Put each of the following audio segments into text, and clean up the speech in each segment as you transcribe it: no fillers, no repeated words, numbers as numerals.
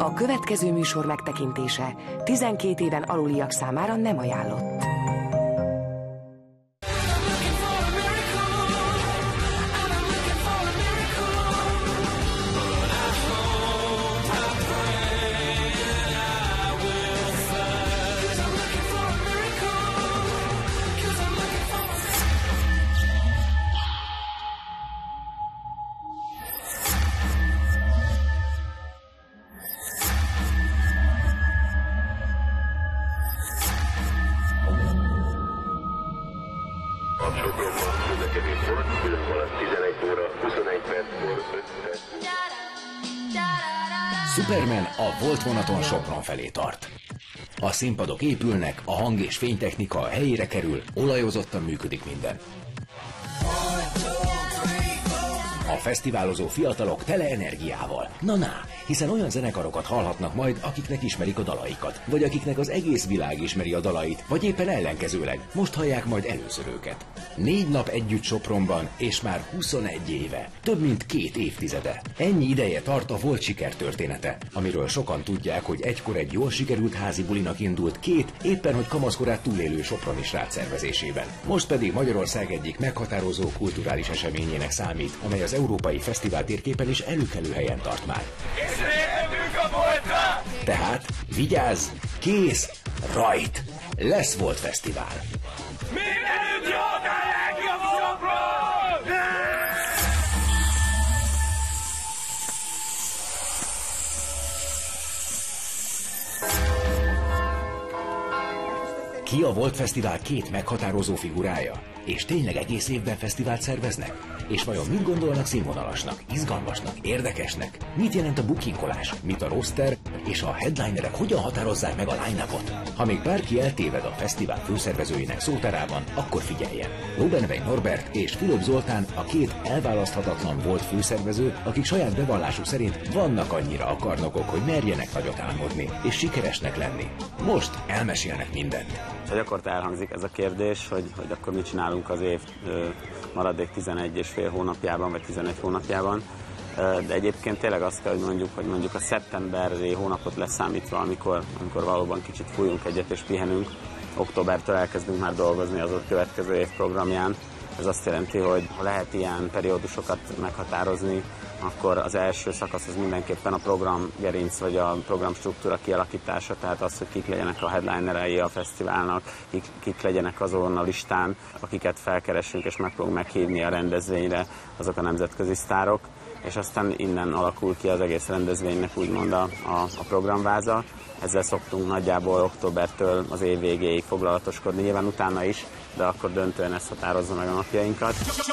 A következő műsor megtekintése 12 éven aluliak számára nem ajánlott. Superman a Volt vonaton Sopron felé tart. A színpadok épülnek, a hang és fénytechnika a helyére kerül, olajozottan működik minden. A fesztiválozó fiatalok tele energiával. Na, hiszen olyan zenekarokat hallhatnak majd, akiknek ismerik a dalaikat, vagy akiknek az egész világ ismeri a dalait, vagy éppen ellenkezőleg, most hallják majd először őket. 4 nap együtt Sopronban, és már 21 éve. Több mint 2 évtizede. Ennyi ideje tart a Volt sikertörténete, amiről sokan tudják, hogy egykor egy jól sikerült házi bulinak indult 2 éppen hogy kamaszkorát túlélő soproni srác szervezésében. Most pedig Magyarország egyik meghatározó kulturális eseményének számít, amely az európai fesztivál térképen is előkelő helyen tart már. Tehát vigyázz, kész, rajt! Lesz Volt Fesztivál! Mindenütt jók a legjobb Sopron! Ki a Volt Fesztivál 2 meghatározó figurája? És tényleg egész évben fesztivált szerveznek? És vajon mit gondolnak színvonalasnak, izgalmasnak, érdekesnek? Mit jelent a bookingolás? Mit a roster? És a headlinerek hogyan határozzák meg a line-upot? Ha még bárki eltéved a fesztivál főszervezőinek szótárában, akkor figyeljen! Lobenvein Norbert és Filip Zoltán a 2 elválaszthatatlan Volt főszervező, akik saját bevallásuk szerint vannak annyira akarnokok, hogy merjenek nagyot álmodni, és sikeresnek lenni. Most elmesélnek mindent. Gyakorta elhangzik ez a kérdés, hogy akkor mit csinálunk az év maradék 11,5 hónapjában, vagy 11 hónapjában. De egyébként tényleg azt kell, hogy mondjuk a szeptemberi hónapot leszámítva, amikor valóban kicsit fújunk egyet és pihenünk, októbertől elkezdünk már dolgozni az ott következő év programján. Ez azt jelenti, hogy ha lehet ilyen periódusokat meghatározni, akkor az első szakasz az mindenképpen a programgerinc vagy a programstruktúra kialakítása, tehát az, hogy kik legyenek a headlinerei a fesztiválnak, kik legyenek azon a listán, akiket felkeresünk és megpróbálunk meghívni a rendezvényre, azok a nemzetközi sztárok, és aztán innen alakul ki az egész rendezvénynek úgymond a programváza. Ezzel szoktunk nagyjából októbertől az év végéig foglalatoskodni, nyilván utána is, de akkor döntően ezt határozza meg a napjainkat.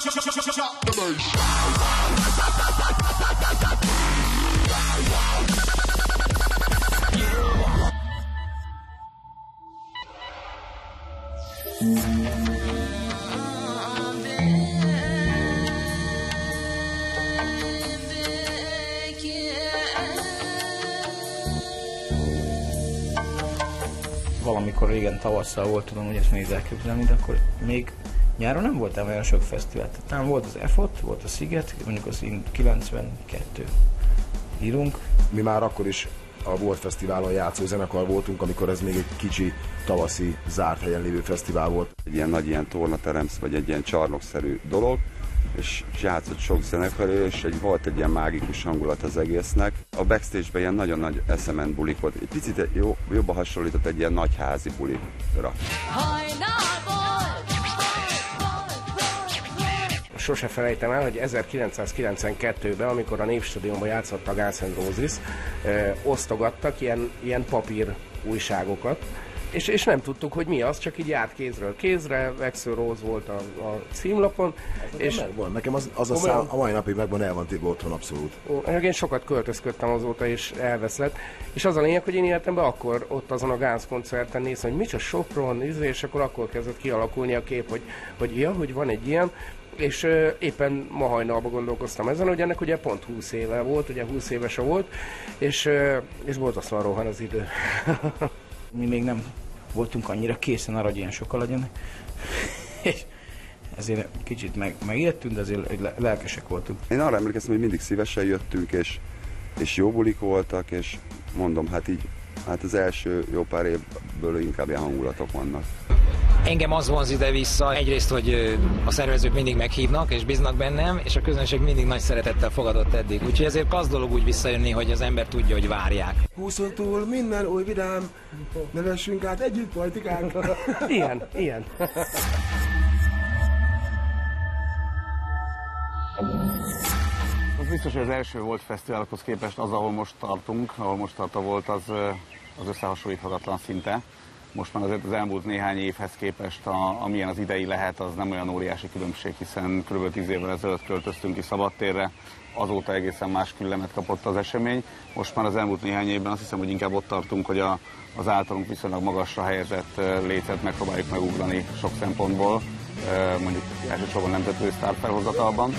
Valamikor régen tavasszal volt, tudom, hogy ezt nehéz elképzelni, de akkor még nyáron nem voltam olyan sok fesztivál. Tehát volt az EFOT, volt a Sziget, mondjuk az 92 írunk. Mi már akkor is a Volt Fesztiválon játszó zenekar voltunk, amikor ez még egy kicsi tavaszi zárt helyen lévő fesztivál volt. Egy ilyen tornaterem, vagy egy ilyen csarnokszerű dolog, és játszott sok zenekar, és volt egy ilyen mágikus hangulat az egésznek. A backstage-ben ilyen nagyon nagy eszement bulik volt. Egy picit jobban hasonlított egy ilyen nagyházi bulira. Sose felejtem el, hogy 1992-ben, amikor a Népstadionban játszott a Guns N' Roses, osztogattak ilyen papír újságokat, és nem tudtuk, hogy mi az, csak így járt kézről kézre, Axl Rose volt a címlapon. És megvan, nekem az a szám a mai napig megvan, el van téve otthon abszolút. Én sokat költözködtem azóta, és elveszlett. És az a lényeg, hogy én életemben akkor ott azon a Guns koncerten néztem, hogy micsoda Sopron, és akkor kezdett kialakulni a kép, hogy van egy ilyen. És éppen ma hajnalban gondolkoztam ezen, hogy ennek ugye pont 20 éve volt, ugye 20 évese volt, és borzasztóan rohan az idő. Mi még nem voltunk annyira készen arra, hogy ilyen sokan legyenek. És ezért kicsit megijedtünk, de azért lelkesek voltunk. Én arra emlékeztem, hogy mindig szívesen jöttünk, és jó bulik voltak, és mondom, hát az első jó pár évből inkább ilyen hangulatok vannak. Engem az vonz ide-vissza, egyrészt, hogy a szervezők mindig meghívnak és bíznak bennem, és a közönség mindig nagy szeretettel fogadott eddig. Úgyhogy ezért az dolog úgy visszajönni, hogy az ember tudja, hogy várják. 20-on túl minden új vidám, nevessünk át együtt politikánk. Ilyen. Az biztos, hogy az első Volt fesztiválokhoz képest az, ahol most tartunk, ahol most tart a Volt, az összehasonlíthatatlan szinte. Most már azért az elmúlt néhány évhez képest, amilyen az idei lehet, az nem olyan óriási különbség, hiszen kb. 10 évvel ezelőtt költöztünk ki szabadtérre, azóta egészen más küllemet kapott az esemény. Most már az elmúlt néhány évben azt hiszem, hogy inkább ott tartunk, hogy az általunk viszonylag magasra helyezett lécet megpróbáljuk megugrani sok szempontból, mondjuk elsősorban nemzetközi sztárfelhozatalban.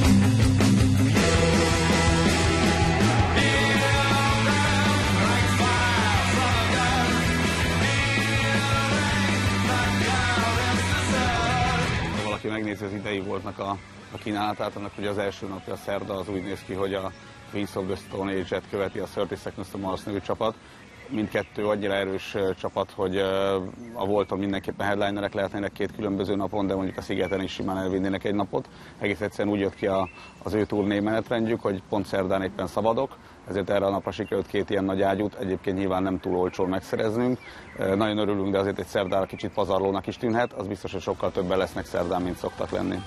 Aki megnézi az idei Voltnak a kínálatát, annak ugye az első napja, a szerda, az úgy néz ki, hogy a Queens of the Stone Age-et követi a 30 Seconds to Mars nevű csapat. Mindkettő annyira erős csapat, hogy a Volton mindenképpen headlinerek lehetnének 2 különböző napon, de mondjuk a Szigeten is simán elvinnének egy napot. Egész egyszerűen úgy jött ki az ő turné menetrendjük, hogy pont szerdán éppen szabadok, ezért erre a napra sikerült 2 ilyen nagy ágyút, egyébként nyilván nem túl olcsón megszereznünk. Nagyon örülünk, de azért egy szerdára kicsit pazarlónak is tűnhet, az biztos, hogy sokkal többen lesznek szerdán, mint szoktak lenni.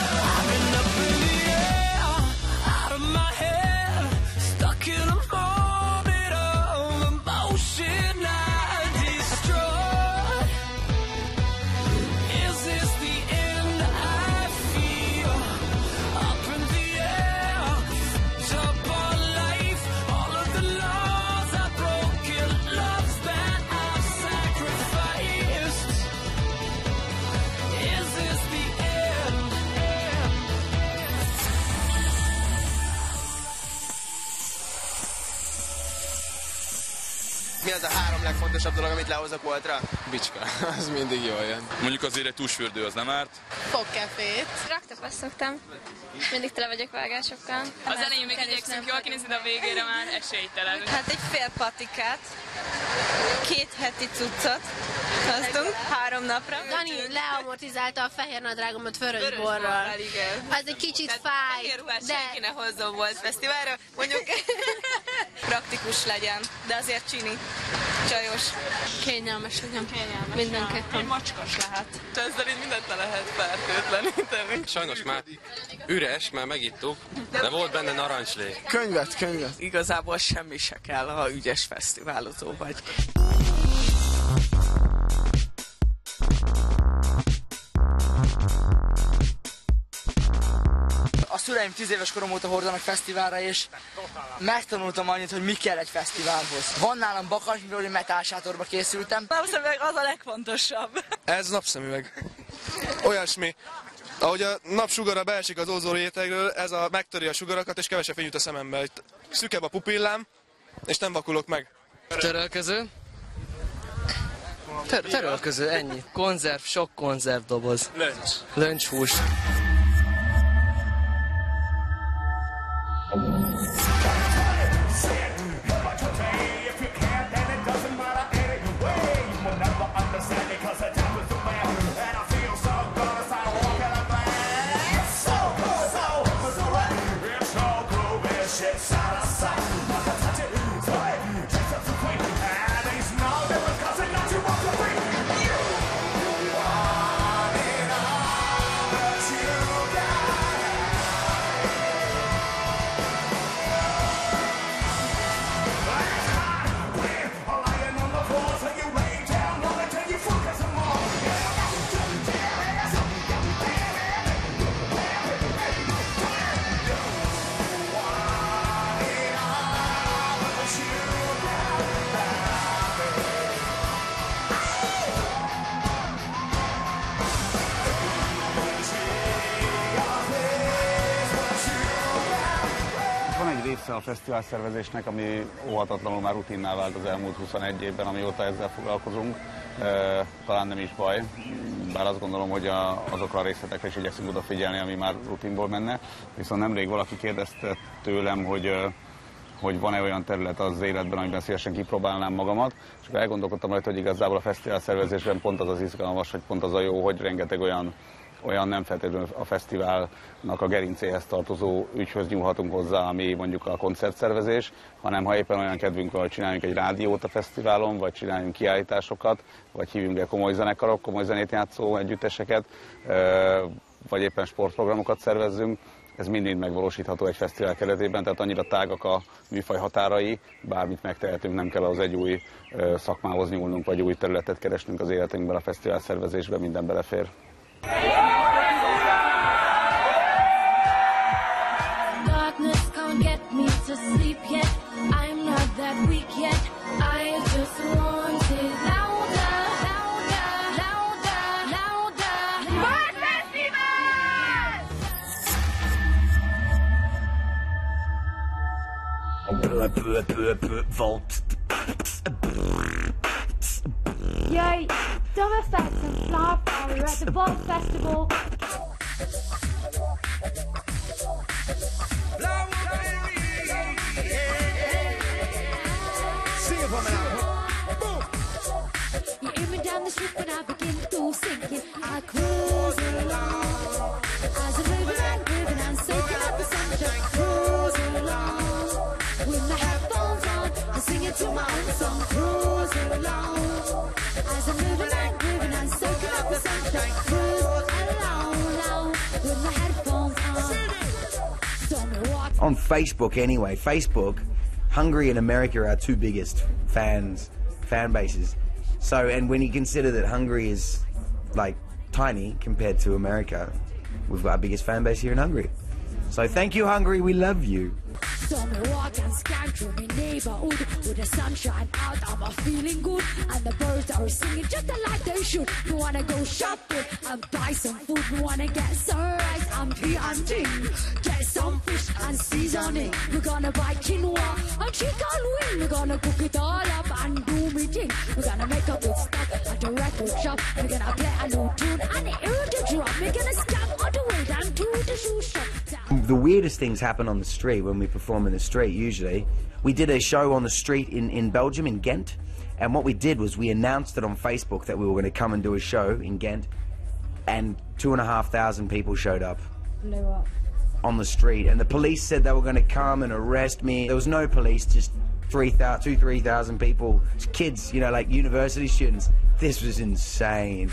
Mi az a 3 legfontosabb dolog, amit lehozok Voltra? Bicska, az mindig jól jön. Mondjuk azért egy tusfürdő az nem árt. Fogkefét. Raktapasz szoktam. Mindig tele vagyok vágásokkal. Az elején még igyekszünk jól kinézni, de a végére már esélytelen. Hát egy fél patikát, 2 heti cuccot hoztunk 3 napra. Dani leamortizálta a fehér nadrágomat vörösborral. Az egy kicsit fáj, de senki ne hozzon Volt fesztiválra, mondjuk praktikus legyen, de azért csini, csajos. Kényelmes legyen. Mindenképpen. Egy macskas lehet. Ezzel így mindent le lehet fertőtleníteni. Sajnos már üres, már megittuk, de volt benne narancslé. Könyvet. Igazából semmi se kell, ha ügyes fesztiválozó vagy. A szüleim 10 éves korom óta hordanak fesztiválra, és megtanultam annyit, hogy mi kell egy fesztiválhoz. Van nálam bakas, mivel én metálsátorba készültem. Napszemüveg az a legfontosabb. Ez napszemüveg. Olyasmi. Ahogy a napsugara beesik az ózon rétegről, ez megtöri a sugarakat, és kevesebb fény jut a szemembe. Szükebb a pupillám, és nem vakulok meg. Törölköző. Törölköző, ennyi. Konzerv, sok konzervdoboz. Löncshús. A fesztivál szervezésnek, ami óhatatlanul már rutinná vált az elmúlt 21 évben, amióta ezzel foglalkozunk. Talán nem is baj, bár azt gondolom, hogy azokra a részletekre is igyekszünk odafigyelni, ami már rutinból menne. Viszont nemrég valaki kérdezte tőlem, hogy hogy van-e olyan terület az életben, amiben szívesen kipróbálnám magamat, és akkor elgondolkodtam rajta, hogy igazából a fesztivál szervezésben pont az az izgalmas, hogy pont az a jó, hogy rengeteg olyan nem feltétlenül a fesztiválnak a gerincéhez tartozó ügyhöz nyúlhatunk hozzá, ami mondjuk a koncertszervezés, hanem ha éppen olyan kedvünk van, hogy csináljunk egy rádiót a fesztiválon, vagy csináljunk kiállításokat, vagy hívjunk el komoly zenekarok, komoly zenét játszó együtteseket, vagy éppen sportprogramokat szervezzünk. Ez mind megvalósítható egy fesztivál keretében, tehát annyira tágak a műfaj határai, bármit megtehetünk, nem kell az egy új szakmához nyúlnunk, vagy új területet keresnünk az életünkben, a fesztivál szervezésben, minden belefér. Yay! Dumb effects and flower power at the Vault Festival. You hear me down the street when I begin to sing it. I cruise along as I'm moving and soaking up the sunshine. Cruise along with my headphones on and singing to my own song. Cruise along as I'm moving and soaking up the sunshine. Cruise along with my headphones on. On Facebook anyway, Facebook, Hungary and America are our two biggest fan bases. So, and when you consider that Hungary is like tiny compared to America, we've got our biggest fan base here in Hungary. So thank you, Hungary, we love you. So me walk and scan through my neighborhood with the sunshine out, I'm feeling good. And the birds are singing just like they should. You wanna go shopping and buy some food. You wanna get some rice and P&G. Get some fish and seasoning. We're gonna buy quinoa and chicken wing. We're gonna cook it all up and do me thing. We're gonna make a good stop at the record shop. We're gonna play a new tune and hear the drum. We're gonna scam all the way down to the shoe shop. The weirdest things happen on the street when we perform in the street usually. We did a show on the street in Belgium, in Ghent, and what we did was we announced it on Facebook that we were going to come and do a show in Ghent, and 2,500 people showed up. Blew up. On the street, and the police said they were going to come and arrest me. There was no police, just 3,000 people, just kids, you know, like university students. This was insane.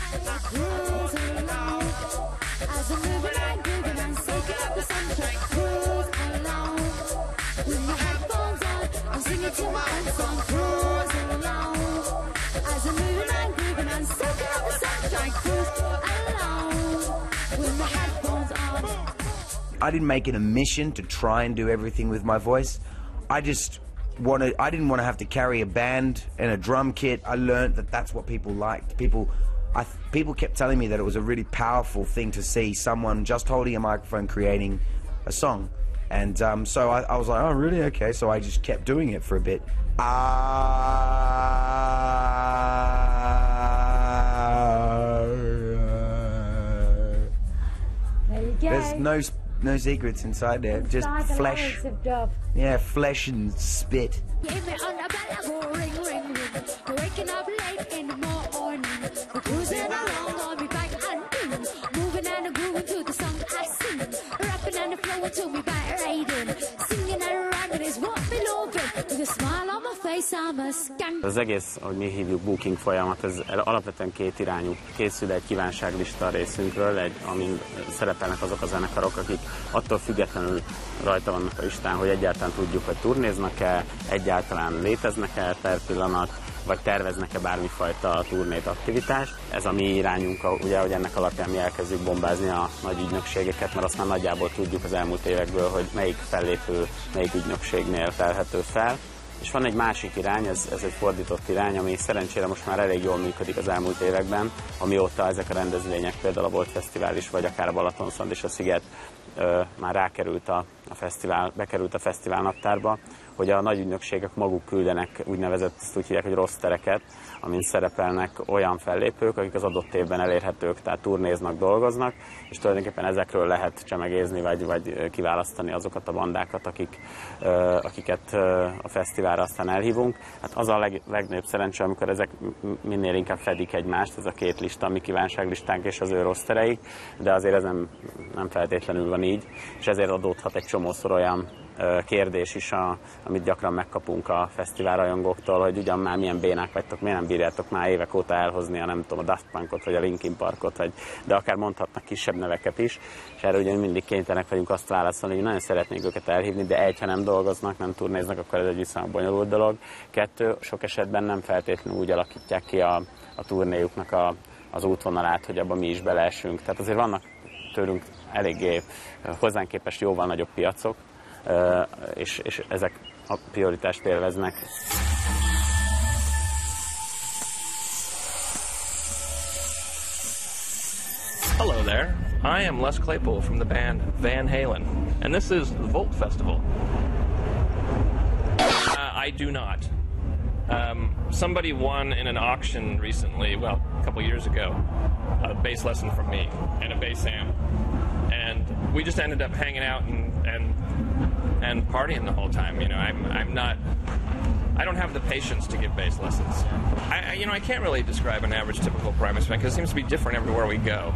I didn't make it a mission to try and do everything with my voice. I didn't want to have to carry a band and a drum kit. I learned that that's what people liked. People kept telling me that it was a really powerful thing to see someone just holding a microphone creating a song. And so I was like, oh, really? Okay. So I just kept doing it for a bit. There you go. There's no secrets inside there, just flesh. Yeah, flesh and spit. Give me on the bell, I go ring, ring, ring. We're waking up late in the morning. We're cruising around on me bike and boom. Moving and grooving to the song I sing. Rapping and flowing to me by riding. Singing and rhyming is what we love it. With a smile on my face, I'm a skank. Az egész, ahogy mi hívjuk, booking folyamat, ez alapvetően két irányú. Készül egy kívánságlista a részünkről, amin szerepelnek azok a zenekarok, akik attól függetlenül rajta vannak a listán, hogy egyáltalán tudjuk, hogy turnéznak-e, egyáltalán léteznek-e per pillanat, vagy terveznek-e bármifajta turnét, aktivitást. Ez a mi irányunk, ugye, hogy ennek alapján mi elkezdjük bombázni a nagy ügynökségeket, mert azt már nagyjából tudjuk az elmúlt évekből, hogy melyik fellépő, melyik ügynökségnél telhető fel. És van egy másik irány, ez egy fordított irány, ami szerencsére most már elég jól működik az elmúlt években, amióta ezek a rendezvények, például a Volt Fesztivál is, vagy akár a Balatonszand és a Sziget már bekerült a fesztivál naptárba, hogy a nagy ügynökségek maguk küldenek úgynevezett, ezt úgy hívják, hogy rostereket, amin szerepelnek olyan fellépők, akik az adott évben elérhetők, tehát turnéznak, dolgoznak, és tulajdonképpen ezekről lehet csemegézni, vagy kiválasztani azokat a bandákat, akiket a fesztiválra aztán elhívunk. Hát az a legnagyobb szerencse, amikor ezek minél inkább fedik egymást, ez a két lista, a mi kívánságlistánk és az ő rostereik, de azért ez nem feltétlenül van így, és ezért adódhat egy csomószor olyan kérdés is, amit gyakran megkapunk a fesztiválrajongóktól, hogy ugyan már milyen bénák vagytok, miért nem bírjátok már évek óta elhozni a, nem tudom, a Daft Punkot, vagy a Linkin Parkot, de akár mondhatnak kisebb neveket is, és erre ugye mindig kénytelenek vagyunk azt válaszolni, hogy nagyon szeretnénk őket elhívni, de ha nem dolgoznak, nem turnéznak, akkor ez egy viszonylag bonyolult dolog. 2, sok esetben nem feltétlenül úgy alakítják ki a turnéjuknak az útvonalát, hogy abban mi is beleesünk. Tehát azért vannak tőlünk eléggé hozzánk képest jóval nagyobb piacok, és ezek a prioritást élveznek. Hello there, I am Les Claypool from the band Van Halen, and this is the Volt Festival. I do not. Somebody won in an auction recently, well, a couple years ago, a bass lesson from me and a bass amp. And we just ended up hanging out and partying the whole time. You know, I don't have the patience to give bass lessons. I can't really describe an average typical Primus fan because it seems to be different everywhere we go.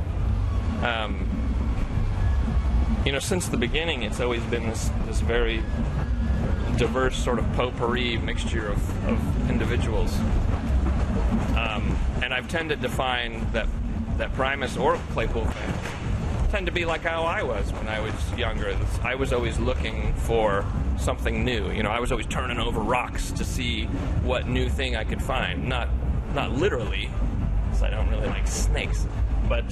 Since the beginning, it's always been this very diverse sort of potpourri mixture of individuals. And I've tended to find that Primus or Claypool fans tend to be like how I was when I was younger. I was always looking for something new. You know, I was always turning over rocks to see what new thing I could find. Not literally, because I don't really like snakes, but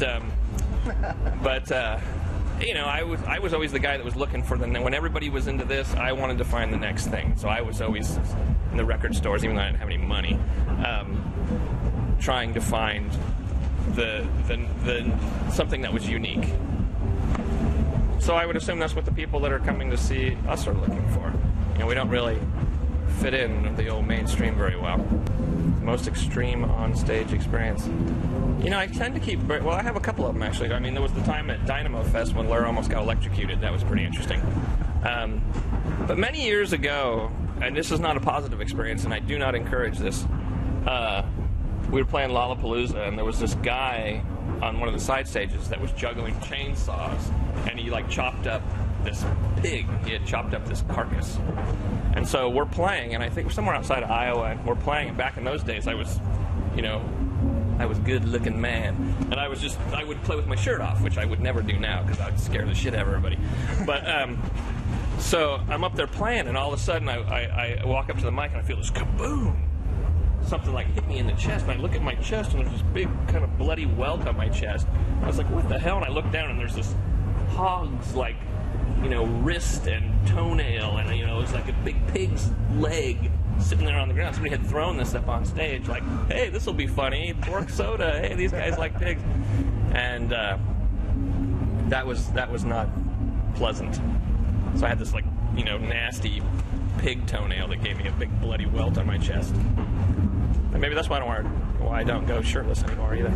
I was always the guy that was looking for when everybody was into this, I wanted to find the next thing. So I was always in the record stores, even though I didn't have any money, trying to find the something that was unique. So I would assume that's what the people that are coming to see us are looking for. You know, we don't really fit in the old mainstream very well. Most extreme on-stage experience. You know, I tend to keep... Well, I have a couple of them, actually. I mean, there was the time at Dynamo Fest when Lair almost got electrocuted. That was pretty interesting. But many years ago, and this is not a positive experience, and I do not encourage this, we were playing Lollapalooza, and there was this guy on one of the side stages that was juggling chainsaws, and he, chopped up this pig. He had chopped up this carcass. And so we're playing, and I think we're somewhere outside of Iowa, and we're playing, and back in those days I was a good-looking man, and I would play with my shirt off, which I would never do now, because I would scare the shit out of everybody. But, so I'm up there playing, and all of a sudden I walk up to the mic, and I feel this kaboom! Something hit me in the chest, and I look at my chest, and there's this big kind of bloody welt on my chest. I was like, what the hell? And I look down, and there's this hog's, wrist and toenail, and, it was like a big pig's leg sitting there on the ground. Somebody had thrown this up on stage, like, hey, this will be funny, pork soda, hey, these guys like pigs. And that was not pleasant. So I had this, nasty pig toenail that gave me a big bloody welt on my chest. And maybe that's why I don't go shirtless anymore either.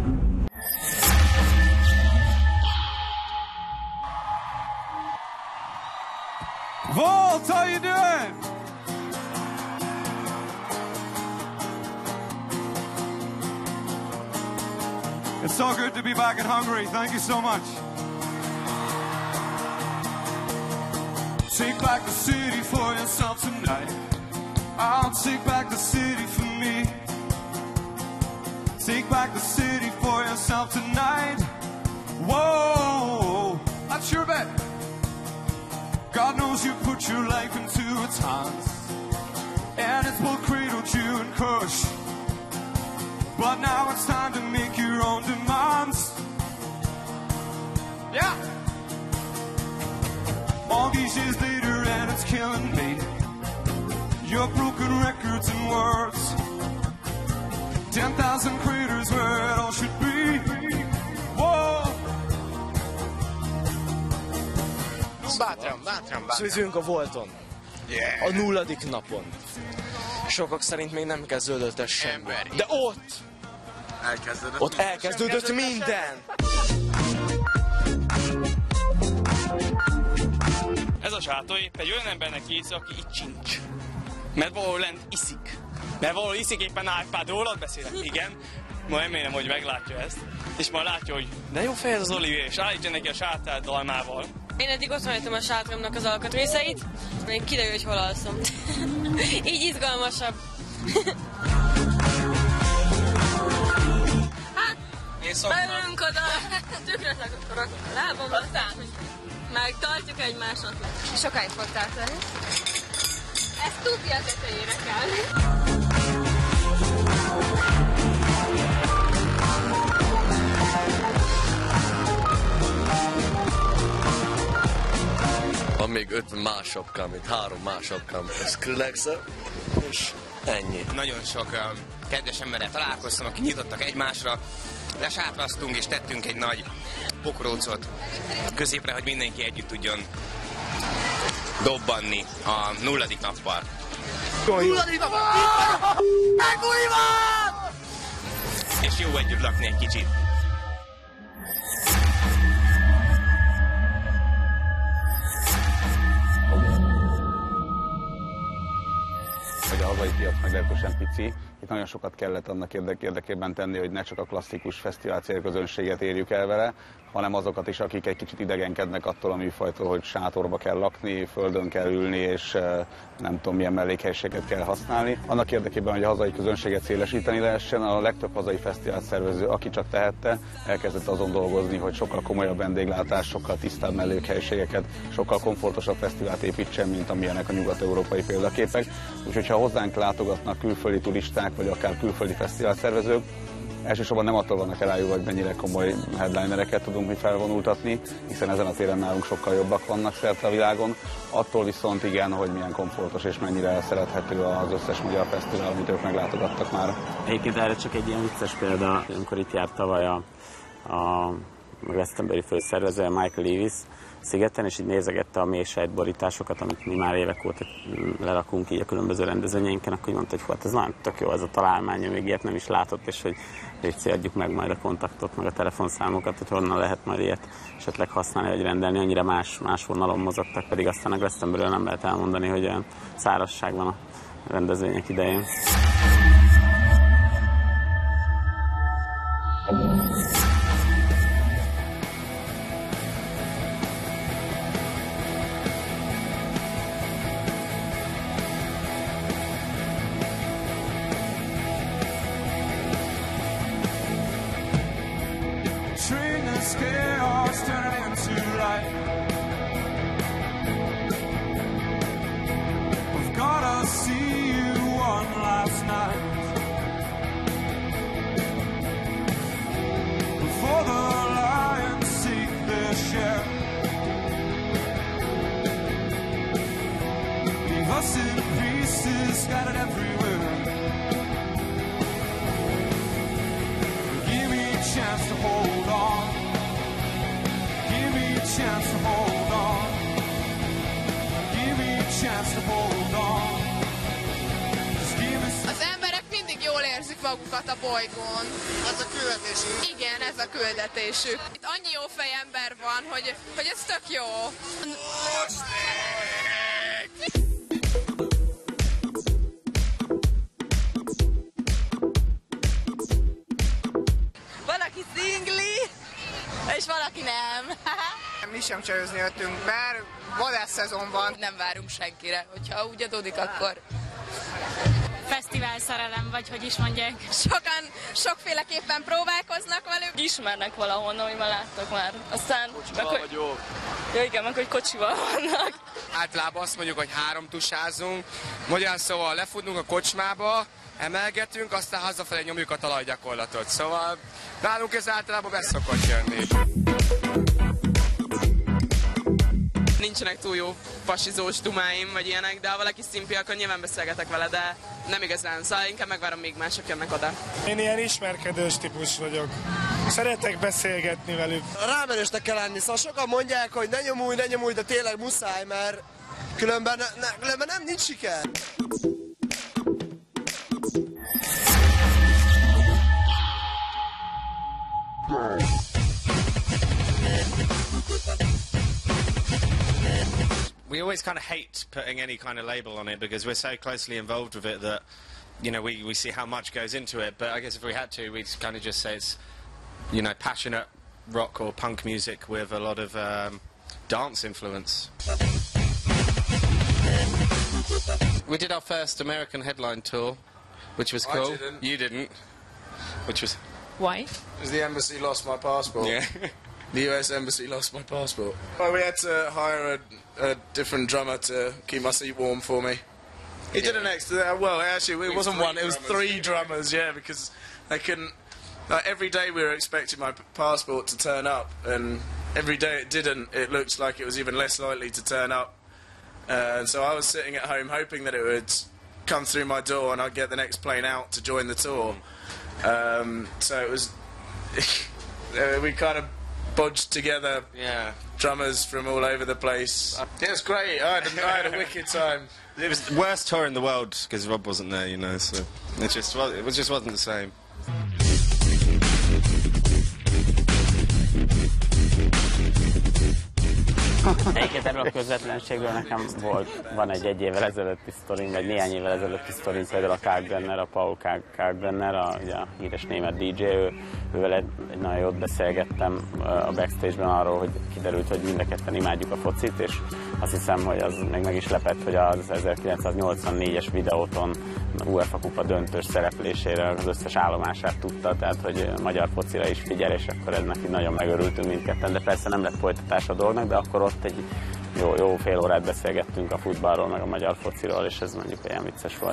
Volt, how you doing? It's so good to be back in Hungary. Thank you so much. Take back the city for yourself tonight. I'll take back the city for me. Take back the city for yourself tonight. Whoa, that's your bet. God knows you put your life into its hands, and it's both cradled you and crushed. But now it's time to make your own demands. Yeah. All these years later, and it's killing me. Your broken records and words. 10,000 craters where it all should be. Whoa. Bátran. Sőzünk a Volton. A 0. napon. Sokak szerint még nem kezdődött ez semmi. De ott elkezdődött minden! Ez a sátor egy olyan embernek készül, aki itt sincs. Mert valahol lent iszik. Mert valahol iszik éppen iPad, rólad beszélek. Igen. Ma remélem, hogy meglátja ezt. És majd látja, hogy de jó fej ez az Olivier, és állítja neki a sátár dalmával. Én eddig otthon hagytam a sátramnak az alkatrészeit, még kiderül, hogy hol alszom. Így izgalmasabb. Hát, beülünk oda, tükröt rakok a lábam, aztán meg tartjuk egymásnak. Sokáig fog tartani. Ez tudja a tetejére kell. Van még 5 más sapkám, itt 3 más sapkám. Ez skrillex és ennyi. Nagyon sok kedves emberrel találkoztam, akik nyitottak egymásra, lesátraztunk és tettünk egy nagy pokrócot középre, hogy mindenki együtt tudjon dobbanni a 0. nappal. 0. nappal! Megújvan! És jó együtt lakni egy kicsit. Hogy a hazai piac meglehetősen pici. Itt nagyon sokat kellett annak érdekében tenni, hogy ne csak a klasszikus fesztivál célközönséget érjük el vele, hanem azokat is, akik egy kicsit idegenkednek attól a műfajtól, hogy sátorba kell lakni, földön kell ülni, és nem tudom milyen mellékhelyiséget kell használni. Annak érdekében, hogy a hazai közönséget szélesíteni lehessen, a legtöbb hazai fesztivál szervező, aki csak tehette, elkezdett azon dolgozni, hogy sokkal komolyabb vendéglátás, sokkal tisztább mellékhelyiségeket, sokkal komfortosabb fesztivált építsen, mint amilyenek a nyugat-európai példaképek. Úgyhogy ha hozzánk látogatnak külföldi turisták, vagy akár külföldi fesztivál szervezők, elsősorban nem attól vannak elájulva, hogy mennyire komoly headlinereket tudunk mi felvonultatni, hiszen ezen a téren nálunk sokkal jobbak vannak szerte a világon. Attól viszont igen, hogy milyen komfortos és mennyire szerethető az összes magyar fesztivál, amit ők meglátogattak már. Egyébként erre csak egy ilyen vicces példa, amikor itt járt tavaly a Glastonbury főszervezője, Michael Lewis szigeten, és így nézegette a mélysejtborításokat, amit mi már évek óta lerakunk így a különböző rendezvényeinken, akkor mondta, hogy hát ez nagyon tök jó ez a találmány, még ilyet nem is látott, és hogy adjuk meg majd a kontaktot, meg a telefonszámokat, hogy honnan lehet majd ilyet esetleg használni, vagy rendelni, annyira más vonalon mozogtak, pedig aztán a Glastonburyről nem lehet elmondani, hogy olyan szárazság van a rendezvények idején. Chaos turning into light. We've gotta see you one last night before the lions seek their share. Leave us in pieces scattered everywhere. Give me a chance to hold on. Chance to hold on. Give me a chance to hold on. Az emberek mindig jól érzik magukat a bolygón. Ez a küldetésük. Igen, ez a küldetésük. Itt annyi jó fejember van, hogy ez tök jó. Valaki szingli, és valaki nem. Mi sem csajőzni jöttünk, bár vadászszezon van. Nem várunk senkire, hogyha úgy adódik, akkor... Fesztivál szerelem, vagy hogy is mondják. Sokan sokféleképpen próbálkoznak velük. Ismernek valahonnan, hogy már láttak már. Aztán... Kocsival vagy jó? Ja igen, meg hogy kocsival vannak. Általában azt mondjuk, hogy 3 tusázunk. Magyarán szóval lefutunk a kocsmába, emelgetünk, aztán hazafelé nyomjuk a talajgyakorlatot. Szóval nálunk ez általában beszokott jönni. Nincsenek túl jó pasizós dumáim, vagy ilyenek, de ha valaki szimpi, akkor nyilván beszélgetek vele, de nem igazán, szóval inkább megvárom, még mások jönnek oda. Én ilyen ismerkedős típus vagyok. Szeretek beszélgetni velük. Rámerősnek kell lenni, szóval sokan mondják, hogy ne nyomulj, de tényleg muszáj, mert Különben nem nincs siker. We always kind of hate putting any kind of label on it because we're so closely involved with it that, you know, we see how much goes into it. But I guess if we had to, we'd kind of just say it's, you know, passionate rock or punk music with a lot of dance influence. We did our first American headline tour, which was cool. I didn't. You didn't. Which was... Why? Because the embassy lost my passport. Yeah. The US embassy lost my passport. Well, we had to hire a different drummer to keep my seat warm for me. He did an extra... Well, actually, it wasn't one. It was three drummers, yeah, because they couldn't... Like, every day we were expecting my passport to turn up, and every day it didn't. It looked like it was even less likely to turn up. And so I was sitting at home hoping that it would come through my door and I'd get the next plane out to join the tour. So it was... we kind of bodged together drummers from all over the place. It was great. I had a wicked time. It was the worst tour in the world because Rob wasn't there, you know, so it just wasn't the same. Egyébként erről a közvetlenségből nekem van egy évvel ezelőtti sztorim, vagy néhány évvel ezelőtti sztorim, például a Kalkbrenner, a Paul Kalkbrenner, ugye a híres német DJ, ővel egy nagyon jót beszélgettem a backstage-ben arról, hogy kiderült, hogy mind a ketten imádjuk a focit, és azt hiszem, hogy az még meg is lepett, hogy az 1984-es videóton UEFA kupa döntős szereplésére az összes állomását tudta, tehát hogy magyar focira is figyel, és akkor ennek így nagyon megörültünk mindketten, de persze nem lett folytatás a dolgnak, de akkor ott egy jó fél órát beszélgettünk a futballról, meg a magyar fociról, és ez mondjuk olyan vicces volt.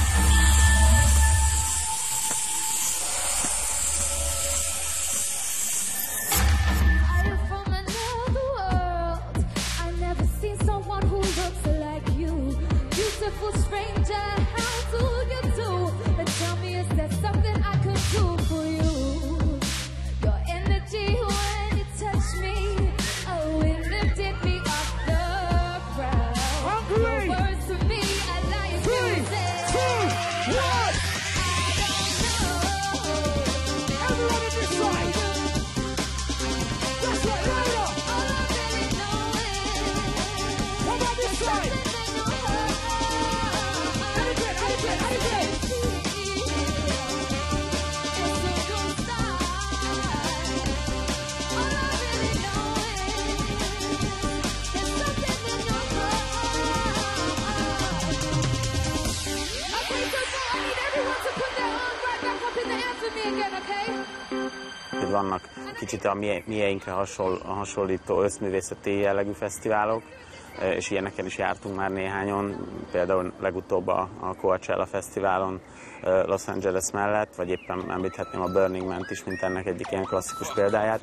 Vannak kicsit a mieinkre hasonlító összművészeti jellegű fesztiválok, és ilyeneken is jártunk már néhányon, például legutóbb a Coachella Fesztiválon Los Angeles mellett, vagy éppen említhetném a Burning Man-t is, mint ennek egyik ilyen klasszikus példáját.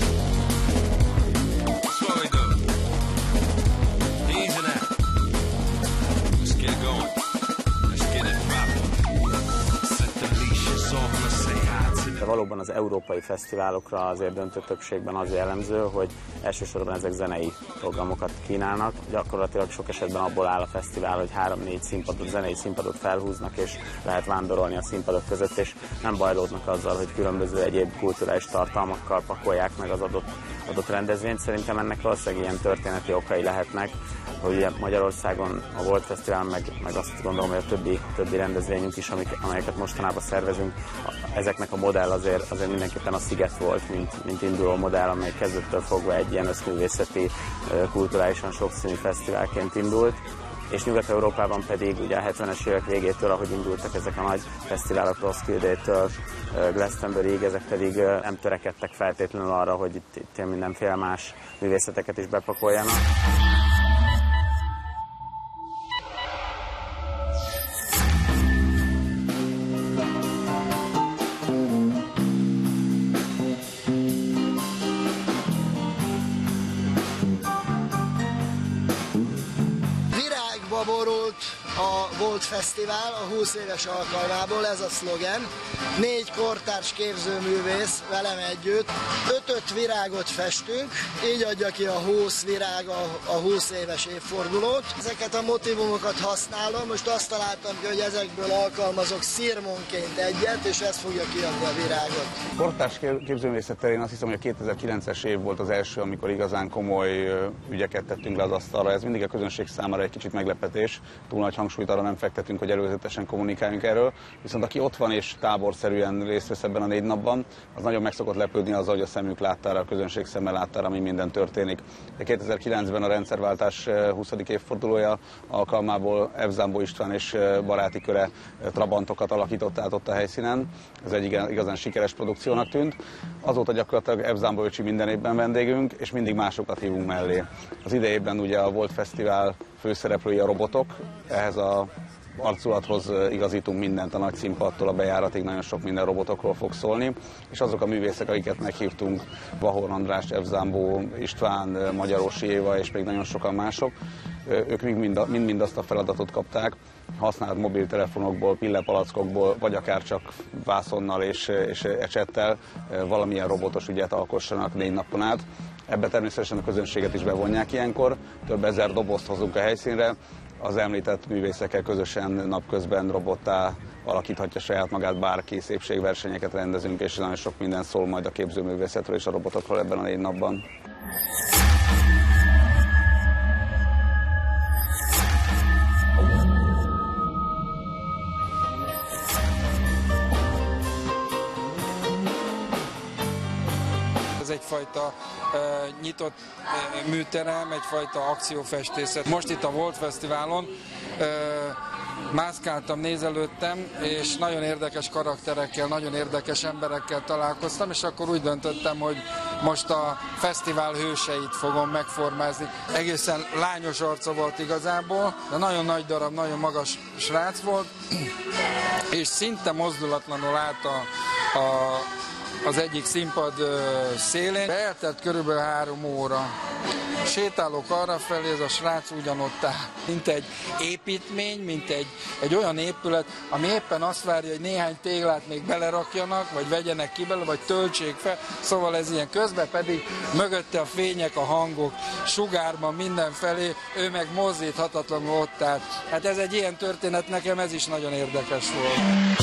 De valóban az európai fesztiválokra azért döntő többségben az jellemző, hogy elsősorban ezek zenei programokat kínálnak. Gyakorlatilag sok esetben abból áll a fesztivál, hogy 3-4 zenei színpadot felhúznak, és lehet vándorolni a színpadok között, és nem bajlódnak azzal, hogy különböző egyéb kulturális tartalmakkal pakolják meg az adott rendezvényt. Szerintem ennek valószínűleg ilyen történeti okai lehetnek, hogy Magyarországon a Volt Fesztivál, meg azt gondolom, hogy a többi rendezvényünk is, amelyeket mostanában szervezünk, ezeknek a modell azért mindenképpen a Sziget volt, mint induló modell, amely kezdettől fogva egy ilyen összművészeti, kulturálisan sokszínű fesztiválként indult, és Nyugat-Európában pedig ugye a 70-es évek végétől, ahogy indultak ezek a nagy fesztiválok, Roskilde-től Glastonburyig, ezek pedig nem törekedtek feltétlenül arra, hogy itt mindenféle más művészeteket is bepakoljanak. Borult a Volt Fesztivál a 20 éves alkalmából, ez a szlogen. 4 kortárs képzőművész velem együtt. 5 virágot festünk, így adja ki a 20 virág a 20 éves évfordulót. Ezeket a motivumokat használom, most azt találtam ki, hogy ezekből alkalmazok szirmonként egyet, és ez fogja kiadni a virágot. Kortárs képzőművészet terén azt hiszem, hogy a 2009-es év volt az első, amikor igazán komoly ügyeket tettünk le az asztalra. Ez mindig a közönség számára egy kicsit meglepetés. Túl nagy hangsúlyt arra nem fektetünk, hogy előzetesen kommunikáljunk erről. Viszont aki ott van és táborszerűen részt vesz ebben a 4 napban, az nagyon meg szokott lepődni azzal, hogy a szemük láttára, a közönség szemmel láttára, mi minden történik. 2009-ben a rendszerváltás 20. évfordulója alkalmából F. István és baráti köre trabantokat alakított át ott a helyszínen. Ez egy igazán sikeres produkciónak tűnt. Azóta gyakorlatilag F. Zámbovicsi minden évben vendégünk, és mindig másokat hívunk mellé. Az idejében ugye a Volt Fesztivál főszereplői a robotok, ehhez a arculathoz igazítunk mindent, a nagy színpadtól a bejáratig nagyon sok minden robotokról fog szólni, és azok a művészek, akiket meghívtunk, Vahor András, F. Zámbó, István, Magyarosi Éva és még nagyon sokan mások, ők mind azt a feladatot kapták, használt mobiltelefonokból, pillepalackokból, vagy akár csak vászonnal és ecsettel valamilyen robotos ügyet alkossanak 4 napon át. Ebbe természetesen a közönséget is bevonják ilyenkor, több ezer dobozt hozunk a helyszínre, az említett művészekkel közösen napközben robottá alakíthatja saját magát bárki, szépségversenyeket rendezünk, és nagyon sok minden szól majd a képzőművészetről és a robotokról ebben a 4 napban. Ez egyfajta nyitott műterem, egyfajta akciófestészet. Most itt a Volt Fesztiválon mászkáltam, nézelődtem, és nagyon érdekes karakterekkel, nagyon érdekes emberekkel találkoztam, és akkor úgy döntöttem, hogy most a fesztivál hőseit fogom megformázni. Egészen lányos arca volt igazából, de nagyon nagy darab, nagyon magas srác volt, és szinte mozdulatlanul állt az egyik színpad szélén. Eltelt körülbelül 3 óra. Sétálok arrafelé, ez a srác ugyanott áll. Mint egy építmény, mint egy olyan épület, ami éppen azt várja, hogy néhány téglát még belerakjanak, vagy vegyenek ki belőle, vagy töltsék fel. Szóval ez ilyen, közben pedig mögötte a fények, a hangok, sugárban mindenfelé, ő meg mozdíthatatlanul ott állt. Hát ez egy ilyen történet, nekem ez is nagyon érdekes volt.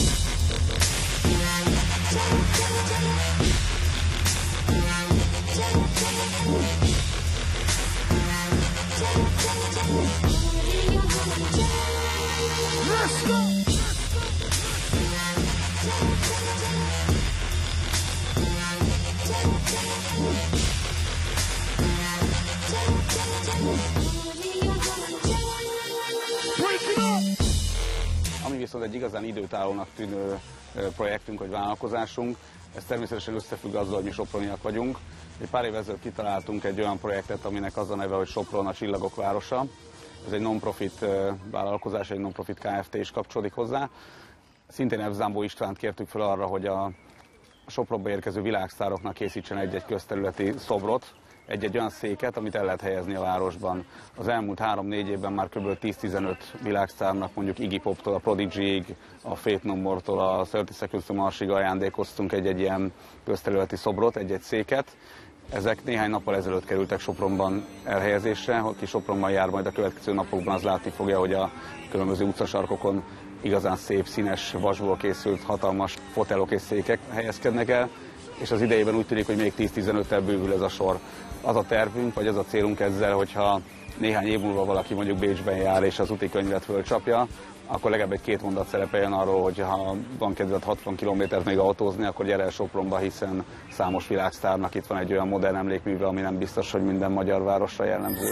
Ami viszont egy igazán időtállónak tűnő projektünk vagy vállalkozásunk, ez természetesen összefügg azzal, hogy mi soproniak vagyunk. Egy pár év ezelőtt kitaláltunk egy olyan projektet, aminek az a neve, hogy Sopron a Csillagok Városa. Ez egy non-profit vállalkozás, egy non-profit Kft. Is kapcsolódik hozzá. Szintén F. Zámbó Istvánt kértük fel arra, hogy a Sopronba érkező világsztároknak készítsen egy-egy közterületi szobrot, egy-egy olyan széket, amit el lehet helyezni a városban. Az elmúlt 3-4 évben már kb. 10-15 világsztárnak, mondjuk Iggy Poptól a Prodigyig, a Faith No More-tól a 30 Seconds to Marsig ajándékoztunk egy-egy ilyen közterületi szobrot, egy-egy széket. Ezek néhány nappal ezelőtt kerültek Sopronban elhelyezésre, aki Sopronban jár majd a következő napokban, az látni fogja, hogy a különböző utcasarkokon igazán szép, színes, vasból készült, hatalmas fotelok és székek helyezkednek el, és az idejében úgy tűnik, hogy még 10-15-tel bővül ez a sor. Az a tervünk, vagy az a célunk ezzel, hogyha néhány év múlva valaki mondjuk Bécsben jár, és az úti könyvet fölcsapja, akkor legalább 1-2 mondat szerepeljen arról, hogy ha van kedved 60 kilométert még autózni, akkor gyere el Sopronba, hiszen számos világsztárnak itt van egy olyan modern emlékműve, ami nem biztos, hogy minden magyar városra jellemző.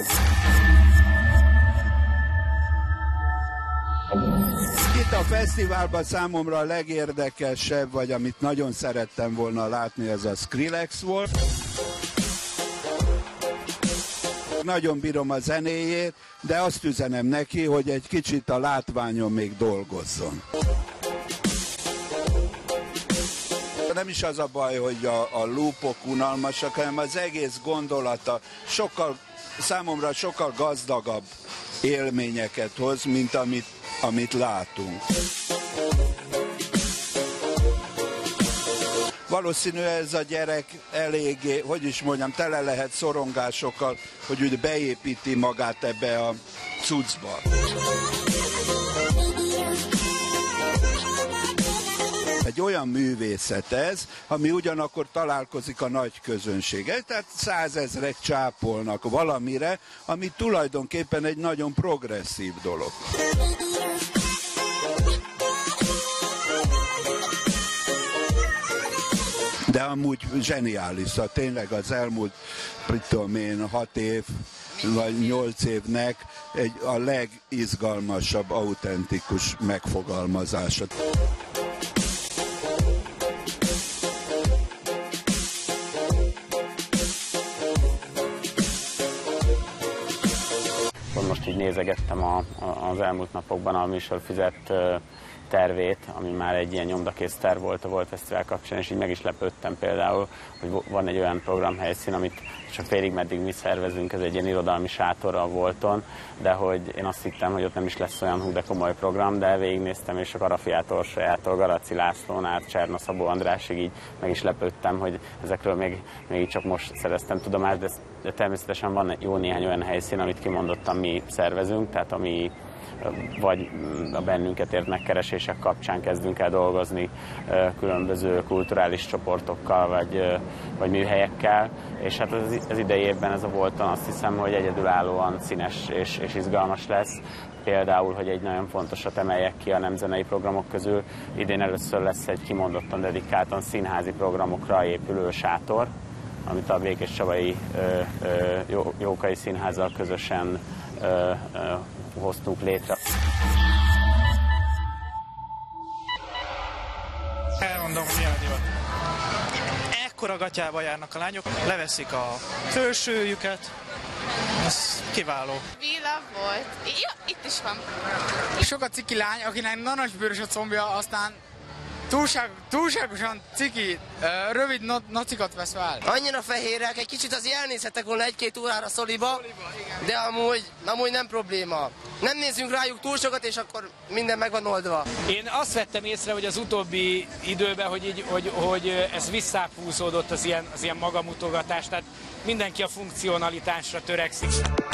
Itt a fesztiválban számomra a legérdekesebb, vagy amit nagyon szerettem volna látni, ez a Skrillex volt. Nagyon bírom a zenéjét, de azt üzenem neki, hogy egy kicsit a látványon még dolgozzon. Nem is az a baj, hogy a loopok unalmasak, hanem az egész gondolata számomra sokkal gazdagabb élményeket hoz, mint amit amit látunk. Valószínű ez a gyerek eléggé, hogy is mondjam, tele lehet szorongásokkal, hogy úgy beépíti magát ebbe a cuccba. Egy olyan művészet ez, ami ugyanakkor találkozik a nagy közönséggel. Tehát 100 000-ek csápolnak valamire, ami tulajdonképpen egy nagyon progresszív dolog. De amúgy zseniális, szóval tényleg az elmúlt, tudom én, 6 év vagy 8 évnek a legizgalmasabb, autentikus megfogalmazása. Most így nézegettem az elmúlt napokban a műsorfüzet tervét, ami már egy ilyen nyomdakész terv volt a Volt Fesztivál kapcsán, és így meg is lepődtem például, hogy van egy olyan programhelyszín, amit csak félig meddig mi szervezünk, ez egy ilyen irodalmi sátor a Volton, de hogy én azt hittem, hogy ott nem is lesz olyan hú de komoly program, de végignéztem, és a Karafiát Orsolyától Garaci Lászlón át Cserna Szabó Andrásig így meg is lepődtem, hogy ezekről még csak most szereztem tudomást, de természetesen van jó néhány olyan helyszín, amit kimondottan mi szervezünk, tehát ami vagy a bennünket ért megkeresések kapcsán kezdünk el dolgozni különböző kulturális csoportokkal, vagy műhelyekkel, és hát az idei évben ez a Volton azt hiszem, hogy egyedülállóan színes és izgalmas lesz. Például, hogy egy nagyon fontosat emeljek ki a nem zenei programok közül, idén először lesz egy kimondottan dedikáltan színházi programokra épülő sátor, amit a Békéscsabai Jókai Színházzal közösen hoztunk létre. Elmondom, hogy milyen divat. Ekkora gatyába járnak a lányok, leveszik a felsőjüket, ez kiváló. Villa volt. Ja, itt is van. Sok a ciki lány, akinek narancsbőrös a combja, aztán túlságosan ciki, rövid nacikat vesz fel. Annyira fehérek, egy kicsit azért elnézhetek volna 1-2 órára szoliba, de amúgy nem probléma. Nem nézzünk rájuk túl sokat, és akkor minden meg van oldva. Én azt vettem észre, hogy az utóbbi időben, hogy ez visszáphúzódott az ilyen magamutogatás, tehát mindenki a funkcionalitásra törekszik.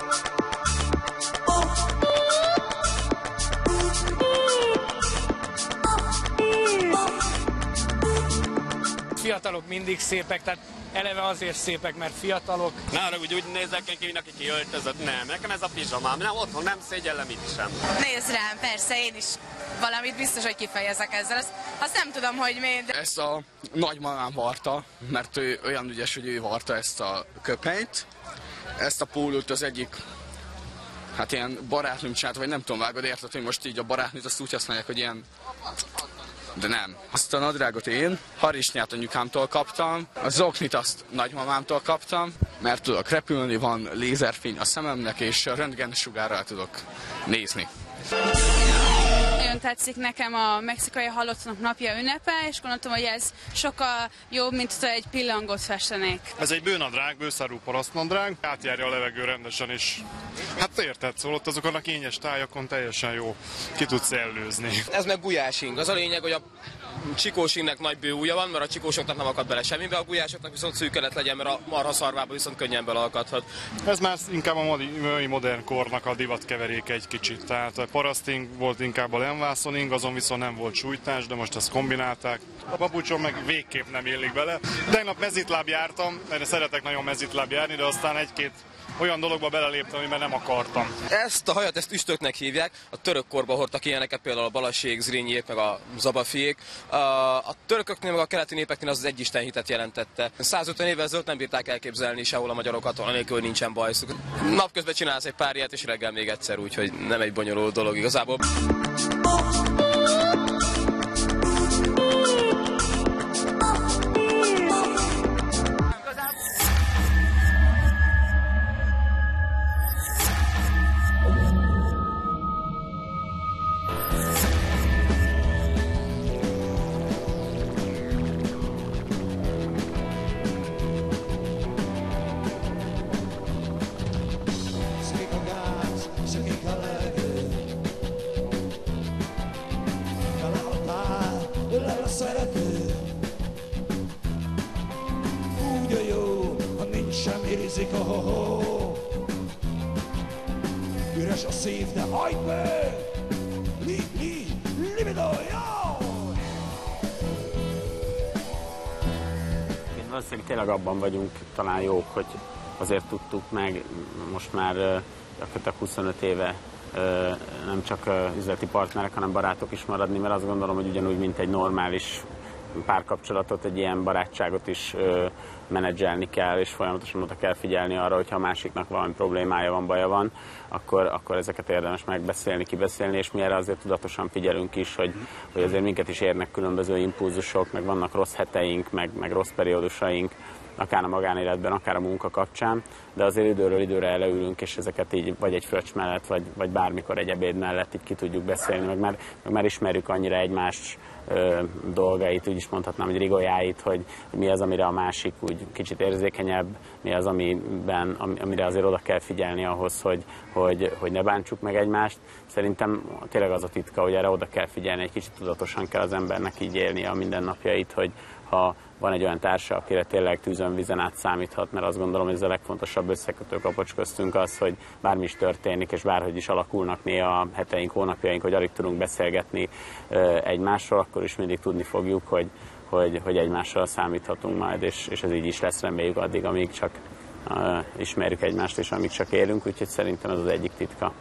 Fiatalok mindig szépek, tehát eleve azért szépek, mert fiatalok. Nára úgy nézek neki, mint aki kiöltözött. Nem, nekem ez a pizsamám. Nem, otthon nem szégyellem itt sem. Nézd rám, persze, én is valamit biztos, hogy kifejezek ezzel. Azt nem tudom, hogy miért. De... Ezt a nagymamám varta, mert ő olyan ügyes, hogy ő varta ezt a köpenyt. Ezt a pólót az egyik, hát ilyen barátnőm csinált, vagy nem tudom, vágod, érted, hogy most így a barátnőt azt úgy használják, hogy ilyen... De nem. Azt a nadrágot én harisnyát anyukámtól kaptam, a zoknit azt nagymamámtól kaptam, mert tudok repülni, van lézerfény a szememnek, és a röntgensugárral tudok nézni. Nagyon tetszik nekem a mexikai halottak napja ünnepe, és gondoltam, hogy ez sokkal jobb, mint hogy egy pillangot festenék. Ez egy bőnadrág, bőszárú parasztnadrág, átjárja a levegő rendesen, és hát érted, szóval ott azokon a kényes tájakon teljesen jó ki tudsz ellőzni. Ez meg gulyásing. Az a lényeg, hogy a csikósingnek nagy bőúja van, mert a csikósoknak nem akad bele semmibe, a gulyásoknak viszont szűkelet legyen, mert a marha szarvába viszont könnyen beleakadhat. Ez már inkább a mai modern kornak a divatkeveréke egy kicsit. Tehát a paraszting volt inkább a lenvászoning, azon viszont nem volt sújtás, de most ezt kombinálták. A papucsom meg végképp nem illik bele. Tegnap mezitláb jártam, mert szeretek nagyon mezitláb járni, de aztán egy-két olyan dologba beleléptem, amiben nem akartam. Ezt a hajat, ezt üstöknek hívják. A török korban hordtak ilyeneket, például a Balasék, Zrínyiék, meg a Zabafiék. A törököknél, meg a keleti népeknél az Egyisten hitet jelentette. 150 évvel ezelőtt nem bírták elképzelni sehol a magyarokat, anélkül, hogy nincsen bajszuk. Napközben csinálsz egy pár ilyet, és reggel még egyszer, úgyhogy nem egy bonyolult dolog igazából. hangzik a ho-ho. Üres a szív, de hagyd meg! Libido, jó! Valószínűleg tényleg abban vagyunk talán jók, hogy azért tudtuk meg most már gyakorlatilag 25 éve nem csak üzleti partnerek, hanem barátok is maradni, mert azt gondolom, hogy ugyanúgy, mint egy normális párkapcsolatot, egy ilyen barátságot is menedzselni kell, és folyamatosan oda kell figyelni arra, hogyha a másiknak valami problémája van, baja van, akkor ezeket érdemes megbeszélni, kibeszélni, és mi erre azért tudatosan figyelünk is, hogy azért minket is érnek különböző impulzusok, meg vannak rossz heteink, meg rossz periódusaink, akár a magánéletben, akár a munka kapcsán, de azért időről időre eleülünk, és ezeket így vagy egy fröccs mellett, vagy bármikor egy ebéd mellett így ki tudjuk beszélni, meg már ismerjük annyira egymás dolgait, úgy is mondhatnám, hogy rigójáit, hogy mi az, amire a másik úgy kicsit érzékenyebb, mi az, amire azért oda kell figyelni ahhoz, hogy ne bántsuk meg egymást. Szerintem tényleg az a titka, hogy erre oda kell figyelni, egy kicsit tudatosan kell az embernek így élni a mindennapjait, hogy ha van egy olyan társa, akire tényleg tűzön vízen át számíthat, mert azt gondolom, hogy ez a legfontosabb összekötő kapocs köztünk az, hogy bármi is történik, és bárhogy is alakulnak néha a heteink, hónapjaink, hogy alig tudunk beszélgetni egymásról, akkor is mindig tudni fogjuk, hogy egymással számíthatunk majd, és ez így is lesz, reméljük addig, amíg csak ismerjük egymást, és amíg csak élünk, úgyhogy szerintem ez az egyik titka.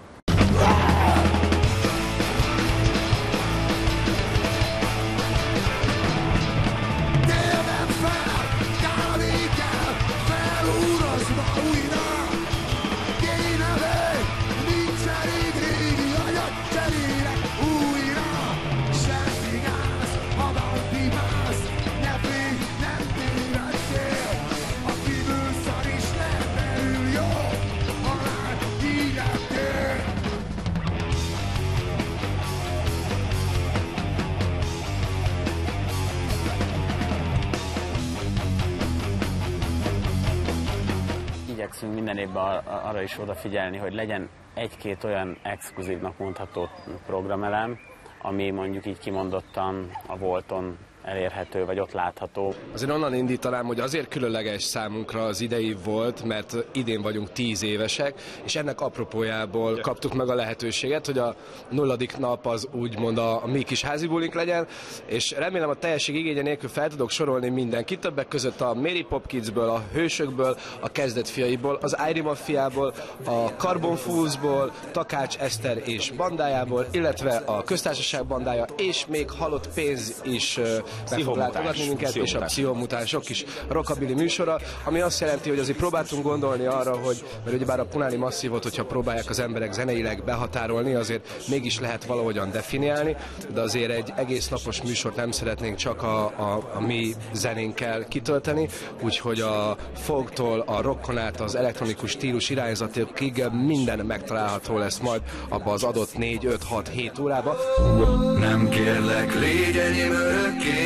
Igyekszünk minden évben arra is odafigyelni, hogy legyen egy-két olyan exkluzívnak mondható programelem, ami mondjuk így kimondottan a Volton elérhető, vagy ott látható. Azért onnan indítanám, hogy azért különleges számunkra az idei volt, mert idén vagyunk 10 évesek, és ennek apropójából kaptuk meg a lehetőséget, hogy a 0. nap az úgymond a mi kis házibulink legyen, és remélem a teljesség igénye nélkül fel tudok sorolni mindenkit, többek között a Mary Pop Kidsből, a Hősökből, a Kezdetfiaiból, az Airy Mafiából, a Carbon Foolsból, Takács Eszter és bandájából, illetve a Köztársaság bandája, és még Halott pénz is meg fog látogatni minket, és a Pszichomutánsok is rockabilly műsora, ami azt jelenti, hogy azért próbáltunk gondolni arra, hogy, mert ugyebár a Punáli Masszívot, hogyha próbálják az emberek zeneileg behatárolni, azért mégis lehet valahogyan definiálni, de azért egy egész napos műsort nem szeretnénk csak a mi zenénkkel kitölteni, úgyhogy a folktól a rockon át az elektronikus stílus irányzatokig minden megtalálható lesz majd abba az adott 4-5-6-7 órába. Nem kérlek, légy enyém örökké,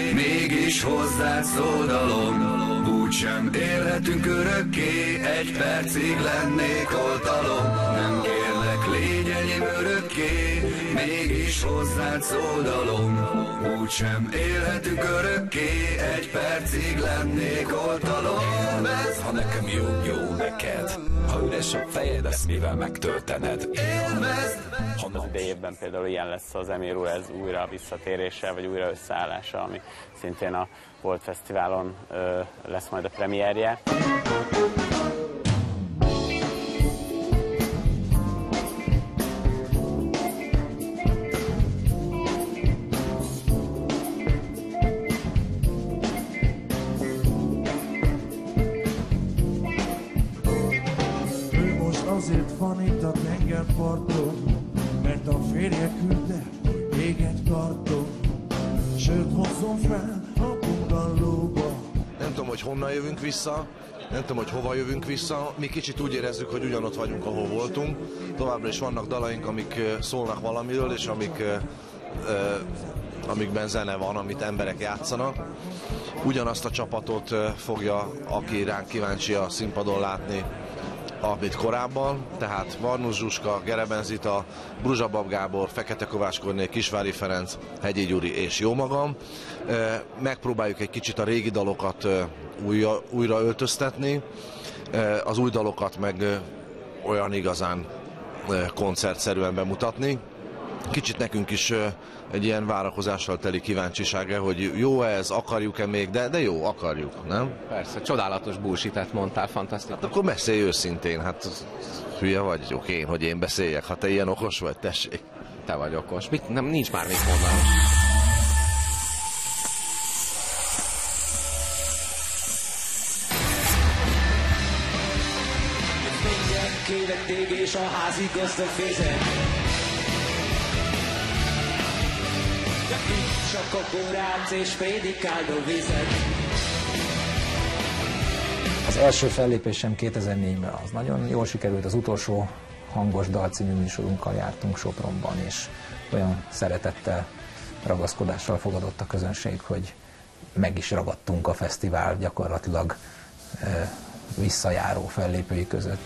mégis hozzád szódalom. Úgysem élhetünk örökké, egy percig lennék oltalom. Nem kérlek, légy enyém örökké, mégis hozzád szódalom. Úgysem élhetünk örökké, egy percig lennék oltalom. Élvezd, ha nekem jó, jó neked. Ha üres a fejed, ezt mivel megtöltened? Élvezd! Az idejében például ilyen lesz az Emir ez újra visszatérése, vagy újra összeállása, ami szintén a Volt Fesztiválon lesz majd a premierje. Ő most azért van itt a tengerparton, mert a férje küldte, hogy éget tartom. Sőt, hozzon fel a bungalow-ba. Nem tudom, hogy honnan jövünk vissza, nem tudom, hogy hova jövünk vissza. Mi kicsit úgy érezzük, hogy ugyanott vagyunk, ahol voltunk. Továbbra is vannak dalaink, amik szólnak valamiről, és amikben zene van, amit emberek játszanak. Ugyanazt a csapatot fogja, aki ránk kíváncsi a színpadon látni, amit korábban, tehát Varnus Zsuska, Gereben Zita, Bruzsabab Gábor, Fekete Kovács Kornél, Kisvári Ferenc, Hegyi Gyuri és jó magam. Megpróbáljuk egy kicsit a régi dalokat újra öltöztetni, az új dalokat meg olyan igazán koncertszerűen bemutatni. Kicsit nekünk is egy ilyen várakozással teli kíváncsisága, hogy jó ez, akarjuk-e még, de jó, akarjuk, nem? Persze, csodálatos bullshit-et mondtál, fantasztikus. Hát akkor beszélj őszintén, hát hülye vagyok én, hogy én beszéljek, ha te ilyen okos vagy, tessék. Te vagy okos, nincs már mit mondani. Kévették és a házi gazda fézek. Csak a kórác és prédikáld a vizet. Az első fellépésem 2004-ben az nagyon jól sikerült, az utolsó Hangos Dal című műsorunkkal jártunk Sopronban, és olyan szeretettel, ragaszkodással fogadott a közönség, hogy meg is ragadtunk a fesztivál gyakorlatilag visszajáró fellépői között.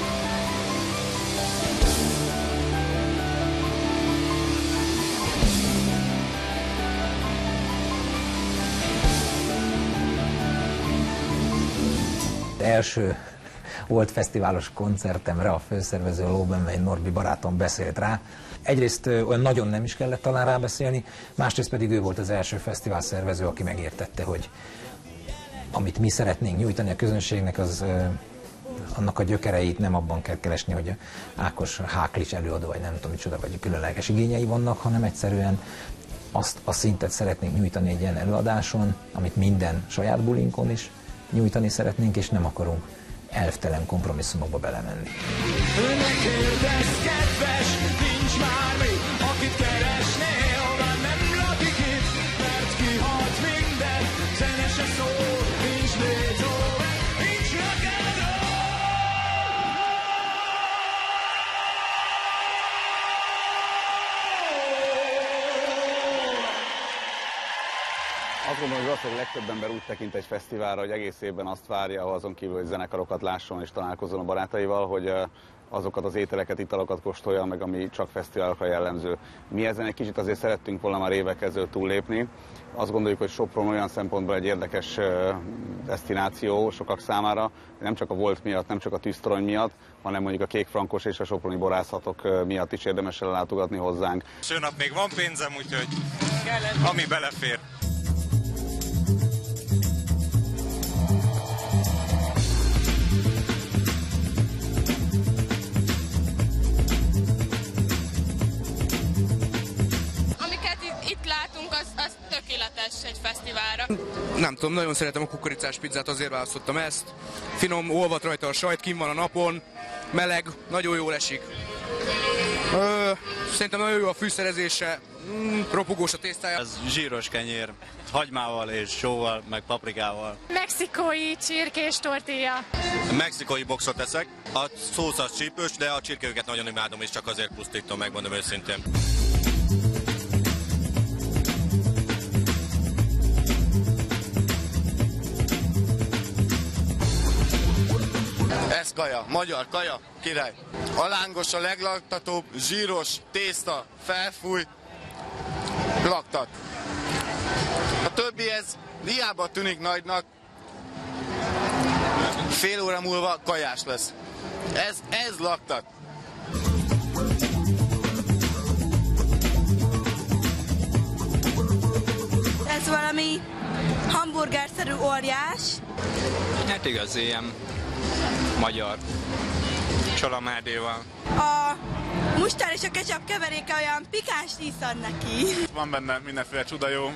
Első volt fesztiválos koncertemre a főszervező Lóbenvein Norbi barátom beszélt rá. Egyrészt olyan nagyon nem is kellett talán rábeszélni, másrészt pedig ő volt az első fesztivál szervező, aki megértette, hogy amit mi szeretnénk nyújtani a közönségnek, az annak a gyökereit nem abban kell keresni, hogy Ákos háklis előadó, vagy nem tudom micsoda, vagy különleges igényei vannak, hanem egyszerűen azt a szintet szeretnénk nyújtani egy ilyen előadáson, amit minden saját bulinkon is nyújtani szeretnénk, és nem akarunk elvtelen kompromisszumokba belemenni. Ne kérdezz, kedves, nincs már mi, akit keresnél, már nem lakik itt, mert kihalt minden, zene se szól, nincs Beethoven, nincs rock and roll. Azt gondolom, hogy valószínűleg legtöbb ember úgy tekint egy fesztiválra, hogy egész évben azt várja, azon kívül, hogy zenekarokat lásson és találkozzon a barátaival, hogy azokat az ételeket, italokat kóstolja meg, ami csak fesztiválokra jellemző. Mi ezen egy kicsit azért szerettünk volna már évek ezelőtt túllépni. Azt gondoljuk, hogy Sopron olyan szempontból egy érdekes desztináció sokak számára, nem csak a Volt miatt, nem csak a Tűztorony miatt, hanem mondjuk a kékfrankos és a soproni borászatok miatt is érdemes ellátogatni hozzánk. Első nap még van pénzem, úgyhogy ami belefér. Itt látunk, az tökéletes egy fesztiválra. Nem tudom, nagyon szeretem a kukoricás pizzát, azért választottam ezt. Finom, olvad rajta a sajt, kint van a napon, meleg, nagyon jól esik. Szerintem nagyon jó a fűszerezése, ropogós a tésztája. Ez zsíros kenyér, hagymával és sóval, meg paprikával. Mexikói csirkés tortilla. Mexikói boxot eszek, a szósz az csípős, de a csirkéket nagyon imádom, és csak azért pusztítom, megmondom őszintén. Ez kaja, magyar kaja, király. A lángos a leglaktatóbb, zsíros, tészta, felfúj, laktat. A többi ez hiába tűnik nagynak, fél óra múlva kajás lesz. Ez laktat. Ez valami hamburgerszerű óriás. Hát igaz, ilyen magyar csalamádéval. A mustár és a ketchup keveréke olyan pikáns íz ad neki. Van benne mindenféle csuda jó.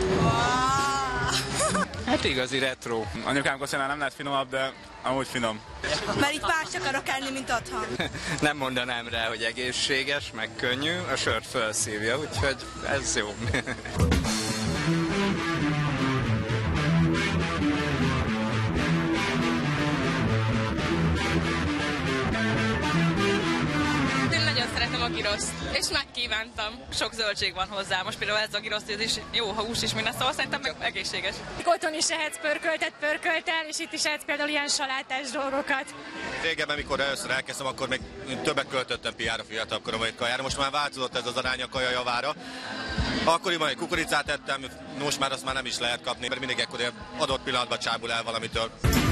Hát igazi retro. Anyukám koszánál nem lehet finomabb, de amúgy finom. Mert itt más akarok enni, mint otthon. Nem mondanám rá, hogy egészséges, meg könnyű, a sört felszívja, úgyhogy ez jó. Én nagyon szeretem a giroszt, és megkívántam. Sok zöldség van hozzá, most például ez a giroszt, ez is jó, ha hús is minden, szóval szerintem meg egészséges. Otthon is ehetsz pörköltel, és itt is ehetsz például ilyen salátás dolgokat. Régebben, amikor először elkezdtem, akkor még többet költöttem piára, fiatal koromban egy kajára. Most már változott ez az arány a kaja javára. Akkoriban egy kukoricát ettem, most már azt már nem is lehet kapni, mert mindig ekkor adott pillanatban csábul el valamitől.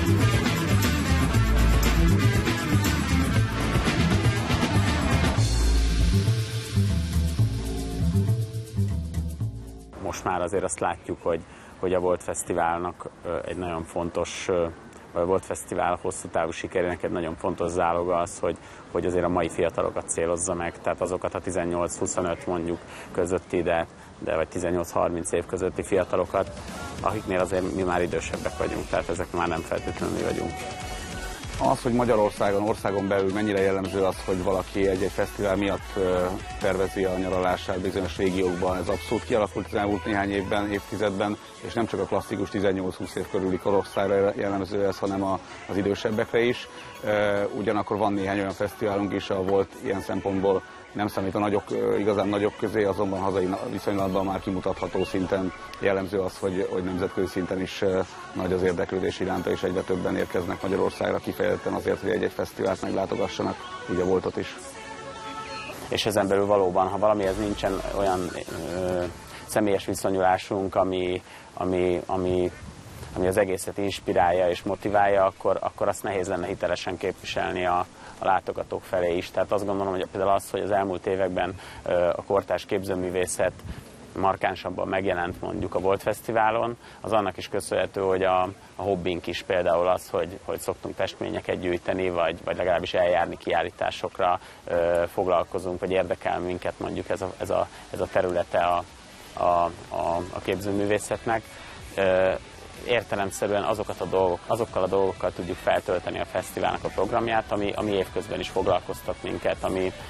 Most már azért azt látjuk, hogy a Volt Fesztiválnak egy nagyon fontos, vagy a Volt Fesztivál hosszú távú sikerének egy nagyon fontos záloga az, hogy azért a mai fiatalokat célozza meg, tehát azokat a 18-25 mondjuk közötti, de vagy 18-30 év közötti fiatalokat, akiknél azért mi már idősebbek vagyunk, tehát ezek már nem feltétlenül mi vagyunk. Az, hogy Magyarországon, országon belül mennyire jellemző az, hogy valaki egy fesztivál miatt tervezi a nyaralását bizonyos régiókban, ez abszolút kialakult az elmúlt néhány évben, évtizedben, és nem csak a klasszikus 18-20 év körüli korosztályra jellemző ez, hanem az idősebbekre is. Ugyanakkor van néhány olyan fesztiválunk is, ahol volt ilyen szempontból nem számít a igazán nagyok közé, azonban hazai viszonylatban már kimutatható szinten jellemző az, hogy nemzetközi szinten is nagy az érdeklődés iránta, és egyre többen érkeznek Magyarországra kifejezetten azért, hogy egy-egy fesztivált meglátogassanak, ugye Voltot is. És ezen belül valóban, ha valamihez nincsen olyan személyes viszonyulásunk, ami az egészet inspirálja és motiválja, akkor azt nehéz lenne hitelesen képviselni a látogatók felé is. Tehát azt gondolom, hogy például az, hogy az elmúlt években a kortárs képzőművészet markánsabban megjelent mondjuk a Volt Fesztiválon, az annak is köszönhető, hogy a hobbink is például az, hogy szoktunk festményeket gyűjteni, vagy legalábbis eljárni kiállításokra, foglalkozunk, vagy érdekel minket mondjuk ez a területe a képzőművészetnek. Értelemszerűen azokkal a dolgokkal tudjuk feltölteni a fesztiválnak a programját, ami évközben is foglalkoztat minket,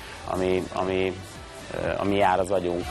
ami jár az agyunk.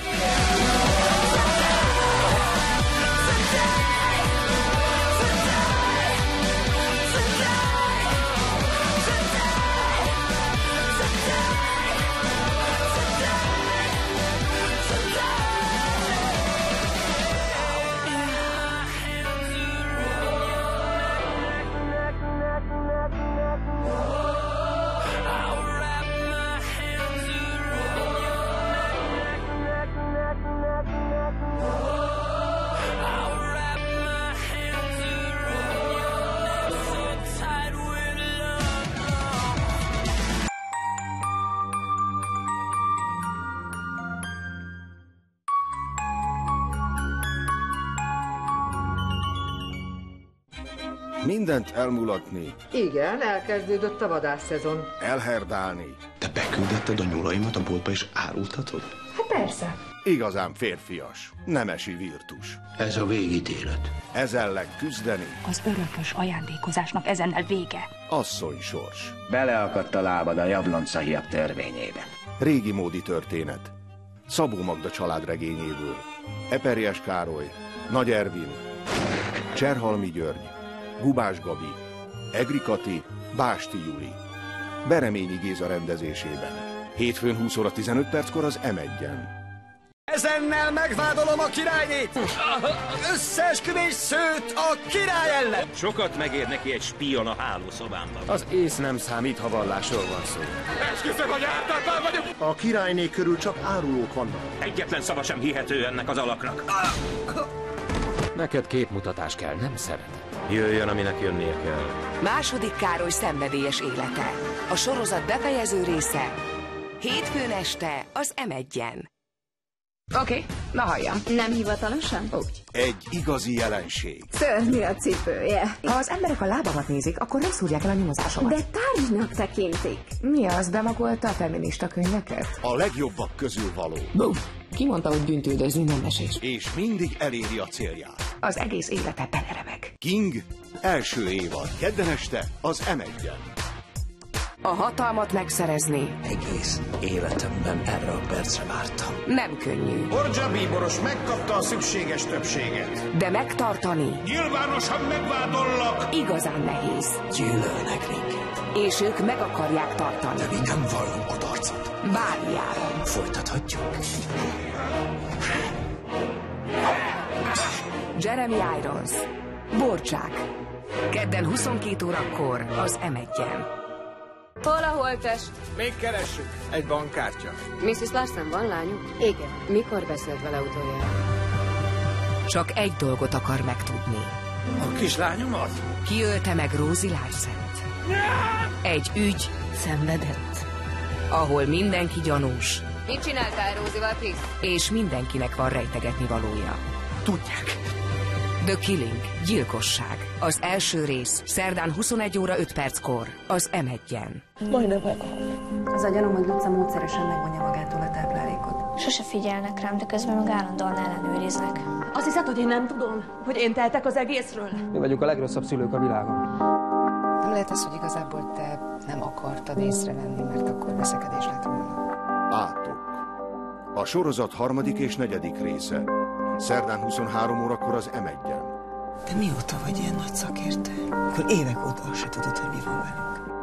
Mindent elmulatni. Igen, elkezdődött a vadászszezon. Elherdálni. Te beküldetted a nyulaimat a boltba és árultatod? Hát persze. Igazán férfias, nemesi virtus. Ez a végítélet. Ez ellen küzdeni. Az örökös ajándékozásnak ezennel vége. Asszony sors. Beleakadt a lábad a Jabloncahiak törvényébe. Régi módi történet. Szabó Magda családregényéből. Eperjes Károly, Nagy Ervin, Cserhalmi György, Gubás Gabi, Egri Kati, Básti Juli. Bereményi Géza rendezésében. Hétfőn 20 óra 15 perckor az M1-en. Ezennel megvádolom a királynét! Összeesküvés szőt a király ellen! Sokat megér neki egy spion a hálószobámban. Az ész nem számít, ha vallásról van szó. Esküszöm, hogy ártatlan vagyok! A királyné körül csak árulók vannak. Egyetlen szava sem hihető ennek az alaknak. Neked képmutatás kell, nem szeretem. Jöjjön, aminek jönnie kell. Második Károly szenvedélyes élete. A sorozat befejező része. Hétfőn este az M1-en. Oké, na halljam. Nem hivatalosan? Úgy. Egy igazi jelenség. Szörnyű a cipője. Ha az emberek a lábamat nézik, akkor nem szúrják el a nyomozásomat. De tárgynak tekintik. Mi az, bemagolta a feminista könyveket? A legjobbak közül való. Bum. Ki mondta, hogy bűntüldözni nem mesés? És mindig eléri a célját. Az egész élete beleremeg. King első évad. Kedden este az M1-en. A hatalmat megszerezni. Egész életemben erre a percre vártam. Nem könnyű. Ordzsa bíboros megkapta a szükséges többséget. De megtartani. Nyilvánosan megvádollak. Igazán nehéz. Gyűlölnek minket. És ők meg akarják tartani. De mi nem vallunk kudarcot. harcot. Báliáron. Folytathatjuk. Jeremy Irons. Borcsák. Kedden 22 órakor az M1-en. Hol a holttest? Még keressük. Egy bankkártya. Mrs. Larsen, van lányuk? Igen. Mikor beszélt vele utoljára? Csak egy dolgot akar megtudni. A kislányom az? Ki ölte meg Rosie Larsent? Egy ügy szenvedett, ahol mindenki gyanús. Mit csináltál Rosie-val, Chris? És mindenkinek van rejtegetni valója. Tudják. The Killing, gyilkosság. Az első rész, szerdán 21 óra 5 perckor, az M1-en. Majdnem meghalt. Az a gyanúm, hogy Luca módszeresen megvonja magától a táplálékot. Sose figyelnek rám, de közben meg állandóan ellenőriznek. Azt hiszed, hogy én nem tudom, hogy én teltek az egészről? Mi vagyunk a legrosszabb szülők a világon. Nem lehet az, hogy igazából te nem akartad észrevenni, mert akkor veszekedés lett volna. Átok. A sorozat 3. és 4. része. Szerdán 23 órakor az M1-en. Te mióta vagy ilyen nagy szakértő? Akkor évek óta azt se tudod, hogy mi van velünk.